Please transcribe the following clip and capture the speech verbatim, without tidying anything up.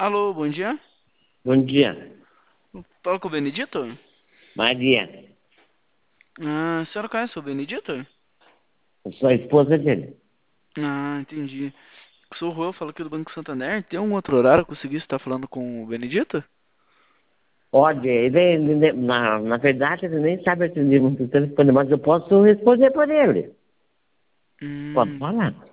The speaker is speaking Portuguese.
Alô, bom dia. Bom dia, Fala com o Benedito? Maria. Ah, a senhora conhece o Benedito? Eu sou a esposa dele. Ah, entendi. Sou o Juan, falo aqui do Banco Santander. Tem um outro horário que eu consegui estar falando com o Benedito? Olha, ele, ele- na, na verdade, ele nem sabe atender muito o telefone, mas eu posso responder por ele. Pode Hum, falar.